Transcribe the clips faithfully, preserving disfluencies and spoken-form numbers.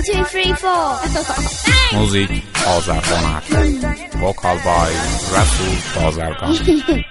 One, two, three, four. Music Azərqanat. Vocal by Rasul Bazargan.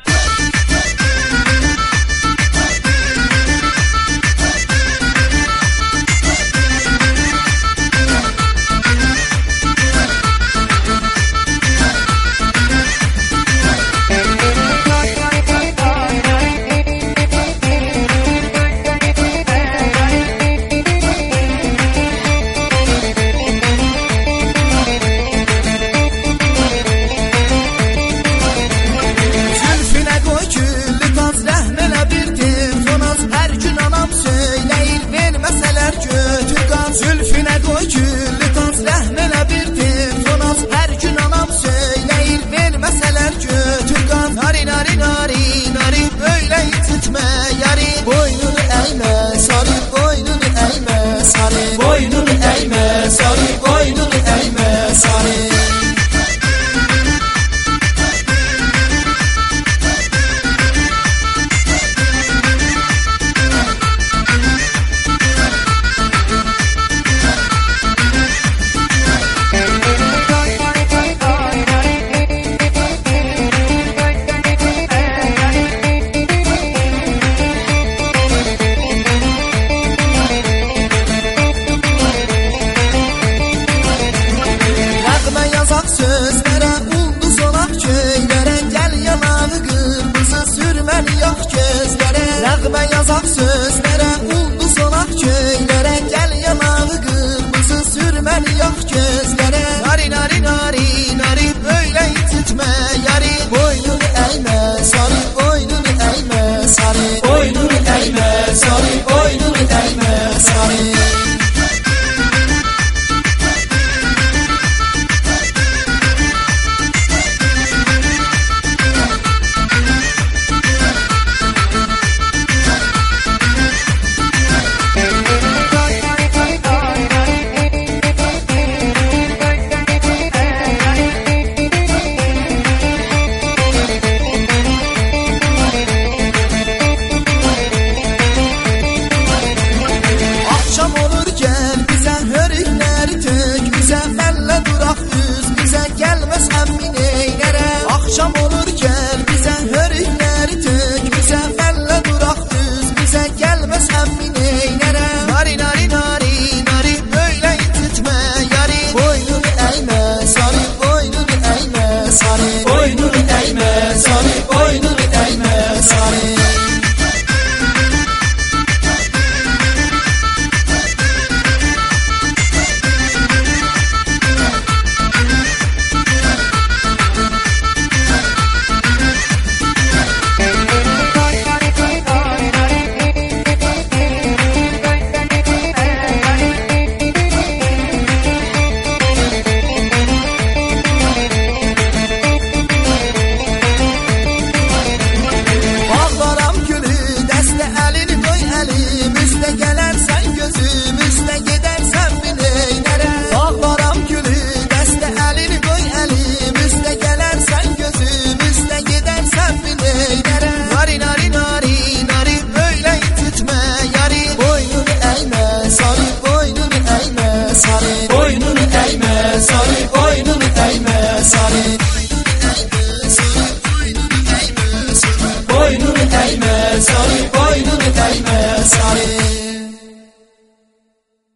Zülfüne koy güllü taz rəhmənə bir tifronaz hər gün anam söyləyir verməsələr götür qaz nari nari nari nari böyle ititmə yari boynunu əymə sarı boynunu əymə sarı boynunu əymə sarı boynunu əymə sarı sözlərə ulduz olaq köylərə gəl yanağı qırmızı sürməli yox gözlərə nəğmə yazaq söz